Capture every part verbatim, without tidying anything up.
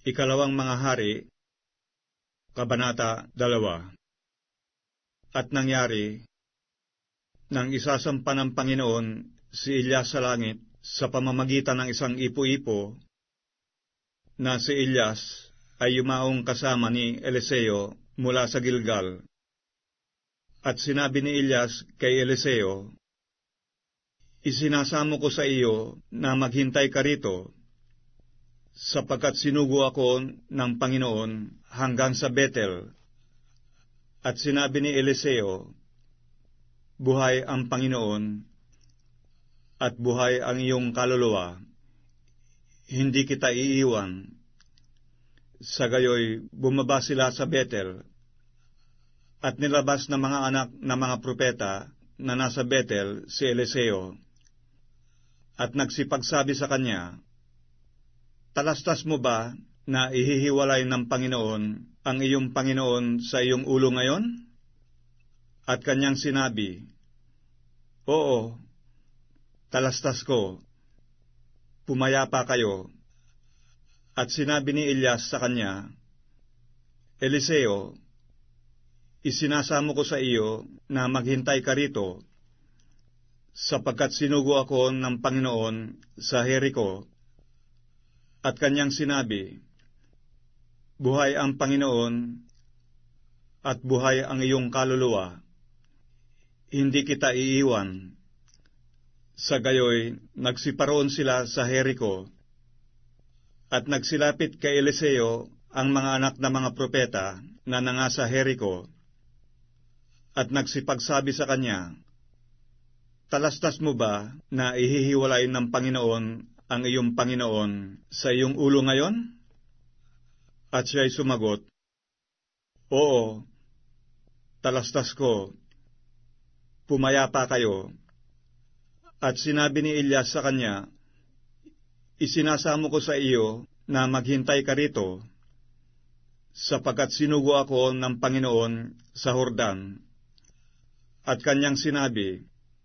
Ikalawang Mga Hari, Kabanata dalawa. At nangyari, nang isasampa ng Panginoon si Elias sa langit sa pamamagitan ng isang ipo-ipo, na si Elias ay yumaong kasama ni Eliseo mula sa Gilgal. At sinabi ni Elias kay Eliseo, "Isinasamo ko sa iyo na maghintay ka rito, sapagkat sinugo ako ng Panginoon hanggang sa Bethel." At sinabi ni Eliseo, "Buhay ang Panginoon, at buhay ang iyong kaluluwa, hindi kita iiwan." Sa gayoy, bumaba sila sa Bethel, at nilabas ng mga anak ng mga propeta na nasa Bethel si Eliseo, at nagsipagsabi sa kanya, "Talastas mo ba na ihihiwalay ng Panginoon ang iyong Panginoon sa iyong ulo ngayon?" At kanyang sinabi, "Oo, talastas ko. Pumayapa kayo." At sinabi ni Elias sa kanya, "Eliseo, isinasamo ko sa iyo na maghintay ka rito, sapagkat sinugo ako ng Panginoon sa Jericho." At kanyang sinabi, "Buhay ang Panginoon, at buhay ang iyong kaluluwa, hindi kita iiwan." Sa gayoy, nagsiparoon sila sa Jericho, at nagsilapit kay Eliseo ang mga anak na mga propeta na nangasa Jericho, at nagsipagsabi sa kanya, "Talastas mo ba na ihihiwalay ng Panginoon ang iyong Panginoon sa iyong ulo ngayon?" At siya'y sumagot, "Oo, talastas ko. Pumayapa kayo." At sinabi ni Elias sa kanya, "Isinasamo ko sa iyo na maghintay ka rito, sapagkat sinugo ako ng Panginoon sa Jordan." At kanyang sinabi,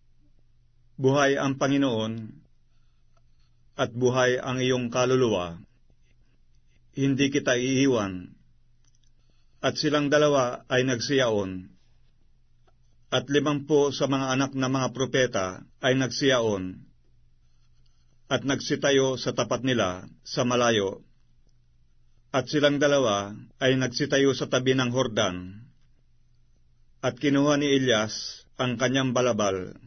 "Buhay ang Panginoon, at buhay ang iyong kaluluwa, hindi kita iiwan." At silang dalawa ay nagsiyaon, at limampu sa mga anak na mga propeta ay nagsiyaon, at nagsitayo sa tapat nila sa malayo. At silang dalawa ay nagsitayo sa tabi ng Jordan, at kinuha ni Elias ang kanyang balabal,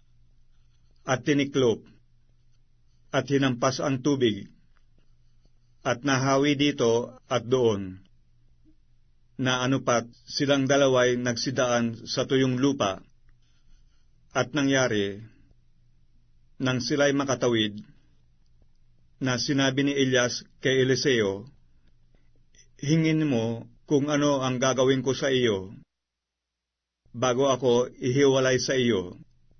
at tiniklop, at hinampas ang tubig, at nahawi dito at doon, na anupat silang dalaway nagsidaan sa tuyong lupa. At nangyari, nang sila'y makatawid, na sinabi ni Elias kay Eliseo, "Hingin mo kung ano ang gagawin ko sa iyo, bago ako ihiwalay sa iyo."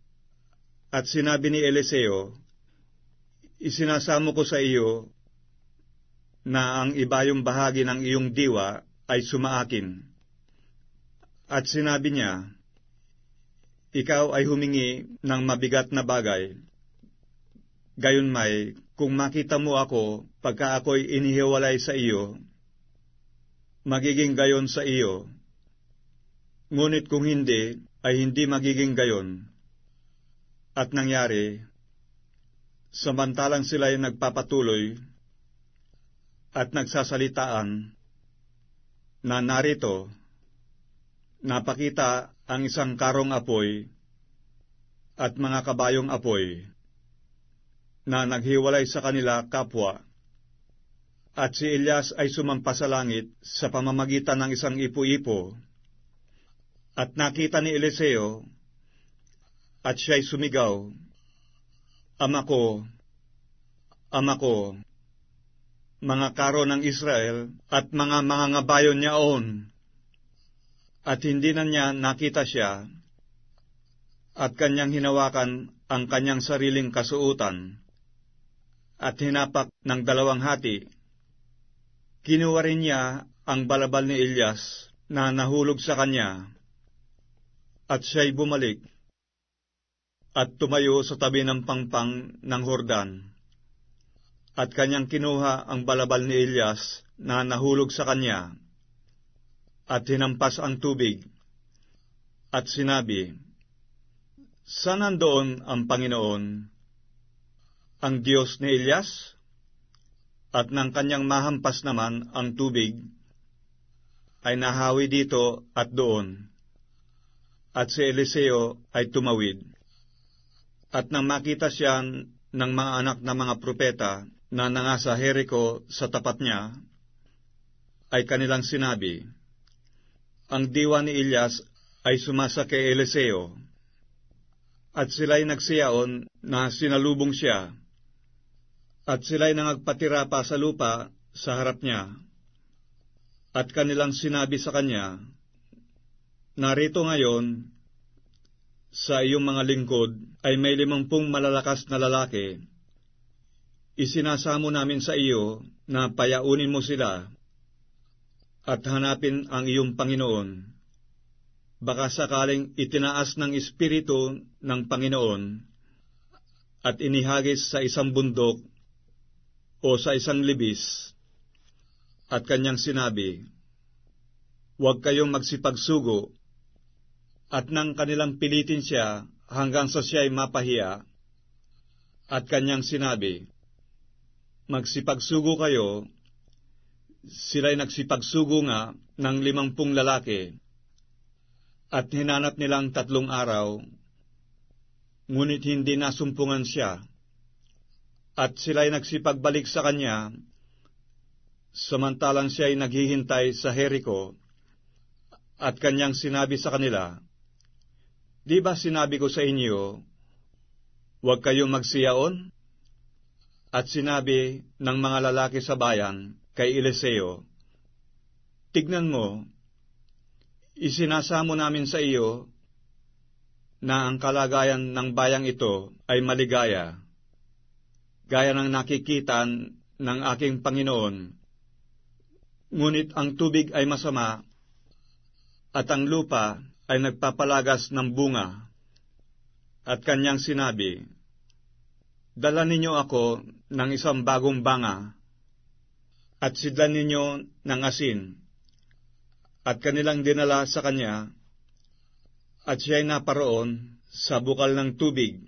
At sinabi ni Eliseo, "Isinasamo ko sa iyo na ang ibayong bahagi ng iyong diwa ay sumaakin." At sinabi niya, "Ikaw ay humingi ng mabigat na bagay. Gayunmay, kung makita mo ako pagka ako'y inihiwalay sa iyo, magiging gayon sa iyo. Ngunit kung hindi, ay hindi magiging gayon." At nangyari, samantalang sila'y nagpapatuloy at nagsasalitaan, na narito, napakita ang isang karong apoy at mga kabayong apoy, na naghiwalay sa kanila kapwa. At si Elias ay sumampa sa langit sa pamamagitan ng isang ipo-ipo, at nakita ni Eliseo, at siya'y sumigaw, "Ama ko, Ama ko, mga karo ng Israel at mga mangangabayon niyaon." At hindi na niya nakita siya, at kanyang hinawakan ang kanyang sariling kasuutan, at hinapak ng dalawang hati. Kinuha rin niya ang balabal ni Elias na nahulog sa kanya, at siya'y bumalik, at tumayo sa tabi ng pangpang ng Jordan, At kanyang kinuha ang balabal ni Elias na nahulog sa kanya, at hinampas ang tubig, at sinabi, "Saan nandoon ang Panginoon, ang Diyos ni Elias?" At nang kanyang mahampas naman ang tubig, ay nahawi dito at doon, at si Eliseo ay tumawid. At nang makita siya ng mga anak na mga propeta na nangasa Jericho sa tapat niya, ay kanilang sinabi, "Ang diwa ni Elias ay sumasa kay Eliseo." At sila'y nagsiyaon na sinalubong siya, at sila'y nangagpatira pa sa lupa sa harap niya. At kanilang sinabi sa kanya, "Narito ngayon, sa iyong mga lingkod ay may limampung malalakas na lalaki. Isinasamo namin sa iyo na payaunin mo sila at hanapin ang iyong Panginoon. Baka sakaling itinaas ng Espiritu ng Panginoon at inihagis sa isang bundok o sa isang libis." At kanyang sinabi, "Huwag kayong magsipagsugo." At nang kanilang pilitin siya hanggang sa siya'y mapahiya, at kanyang sinabi, "Magsipagsugo kayo," sila'y nagsipagsugo nga ng limampung lalaki, at hinanap nilang tatlong araw, ngunit hindi nasumpungan siya. At sila'y nagsipagbalik sa kanya, samantalang siya'y naghihintay sa Jericho, at kanyang sinabi sa kanila, "Di ba sinabi ko sa inyo, huwag kayong magsiyaon?" At sinabi ng mga lalaki sa bayan kay Eliseo, "Tignan mo, isinasamo namin sa iyo na ang kalagayan ng bayang ito ay maligaya, gaya ng nakikita ng aking Panginoon. Ngunit ang tubig ay masama, at ang lupa ay nagpapalagas ng bunga." At kanyang sinabi, "Dala ninyo ako ng isang bagong banga, at sidlan ninyo ng asin." At kanilang dinala sa kanya, at siya'y naparoon sa bukal ng tubig,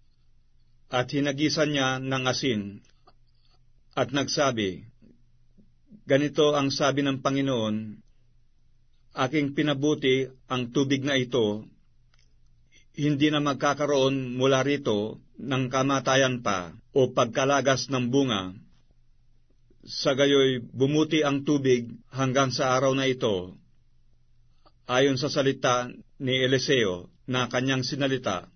at hinagisan niya ng asin, at nagsabi, "Ganito ang sabi ng Panginoon, aking pinabuti ang tubig na ito, hindi na magkakaroon mula rito ng kamatayan pa o pagkalagas ng bunga. Sa gayoy bumuti ang tubig hanggang sa araw na ito," ayon sa salita ni Eliseo na kanyang sinalita.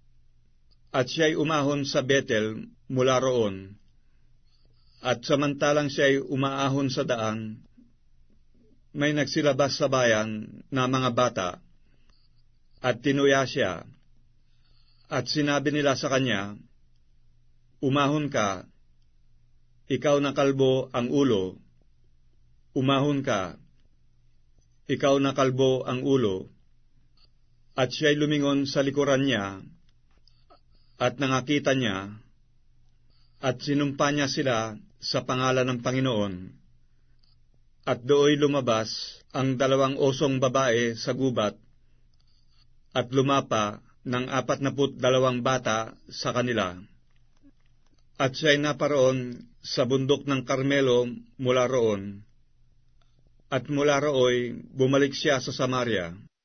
At siya'y umahon sa Betel mula roon. At samantalang siya'y umaahon sa daan, may nagsilabas sa bayan na mga bata, at tinuya siya. At sinabi nila sa kanya, "Umahon ka, ikaw na kalbo ang ulo. Umahon ka, ikaw na kalbo ang ulo." At siya'y lumingon sa likuran niya, at nangakita niya, at sinumpa niya sila sa pangalan ng Panginoon. At dooy lumabas ang dalawang osong babae sa gubat, at lumapa ng apat na put dalawang bata sa kanila. At siya'y naparoon sa bundok ng Carmelo mula roon, at mula rooy bumalik siya sa Samaria.